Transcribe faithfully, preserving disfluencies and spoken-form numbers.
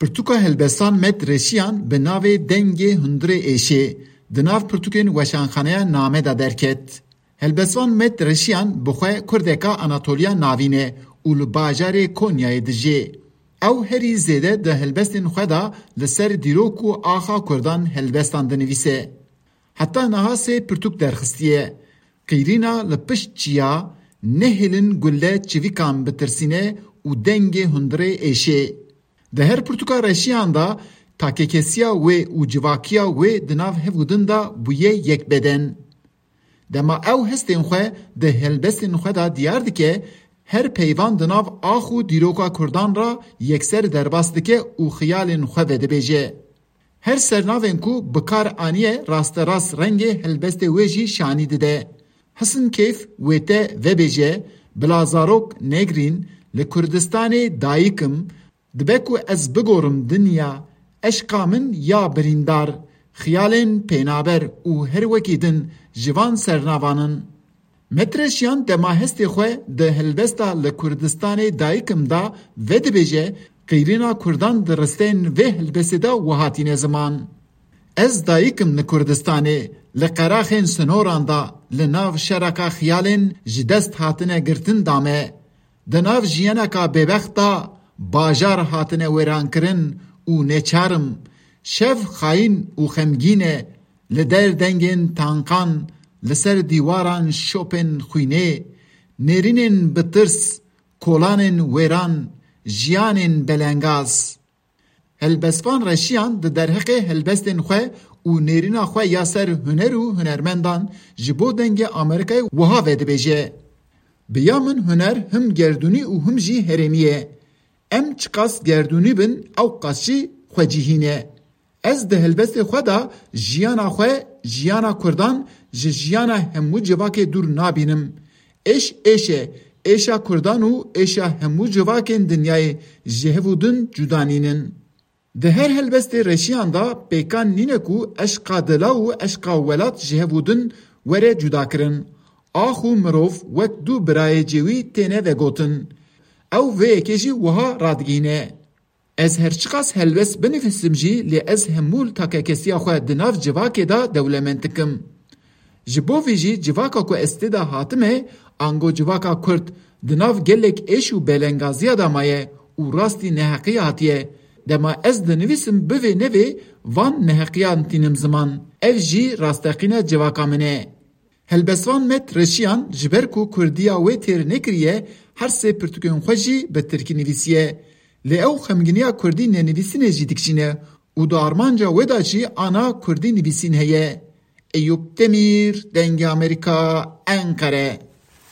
Pirtûka helbestan met reşiyan bi navê dengê hundirê êşê di nav pirtûkên weşanxaneya name da derket. Helbesvan met reşiyan bi xwe Kurdeka Anatolya navîne û li bajarê Konyayê dijî. Ew herî zêde di helbestên xwe da li ser dîrok û axa Kurdan helbestan dinivîse. Heta niha sê pirtûk derxistiye. Qîrîna li pişt çiya nehêlin gulle çivîkan bitirsîne û dengê hundirê êşê. Di her pirtûka reşiyan da takekesiya wê û civakiya wê di nav hevûdin da bûye yekbeden. Dema ew hestên xwe di helbestên xwe da diyar dike her peyvan di nav ax û dîroka Kurdan ra yekser derbas dike û xiyalên xwe vedibêje. Her sernavên ku bikar aniye rasterast rengê helbestê wê jî şanî dide. Hisin keyf wê te vebêje bila zarok negrîn li Kurdistanê dayikim dibe ku ez bigorim dinya eşqa min ya birîndar xiyalên pênaber û her wekî din ji van sernavanın. Metreşiyan dema hestê xwe di helbesta li Kurdistanê dayikim da vedibêje qîrîna Kurdan di risteyên vê helbestê da wihatîne ziman. Ez dayikim li Kurdistanê li qeraxên sinoran da li nav şereka xiyalên ji dest hatine girtin da me. Di nav jiyaneka bêbext da bajar hatine wêrankirin û neçarim. Şev xayîn û xemgîne li der dengên tankan li ser dîwaran şopên xwînê. Nêrînên bitirs, kolanên wêran, jiyanên belengaz. Helbestvan reşiyan di derheqê helbestên xwe û nêrîna xwe ya ser huner û hunermendan ji bo dengê Amerîkayê wiha vedibêje. Biya min huner him gerdûnî û him jî herêmî ye. Em çiqas gerdûnî bin ew qas jî xwecihîne. Ez di helbestê xwe da jiyana xwe, jiyana Kurdan ji jiyana hemû civakê dûr nabînim. Êş êş e, êşa Kurdan û êşa hemû civakên dinyayê ji hevûdin cudanînin. Di her helbestê reşiyan da pêkan nîne ku eşqa dila û eşqa welat ji hevûdin were cudakirin. Ax û mirov wek du birayê cêwî têne vegotin. Ew vê yekê jî wiha radigîne. Ez her çiqas helbest binivîsim jî lê ez hemû takekesiya xwe di nav civakê da dewlemend dikim. Ji bo vî jî civaka ku ez tê da hatime ango civaka Kurd di nav gelek êş û belengaziya da maye û rastî neheqî hatiye. Dema ez dinivîsim bi vê nevê van neheqiyan tînim ziman. Ev jî rasteqîna civaka min e. Helbestvan met reşiyan ji ber ku Kurdiya wê têr nekiriye her sê pirtûkên xwe jî bi Tirkî nivîsiye. Lê ew xemgîniya Kurdî nenivîsînê jî dikişîne û di armanca wê da jî ana Kurdî nivîsîn heye. Eyüp Demir, Dengê Amerîka, Ankara.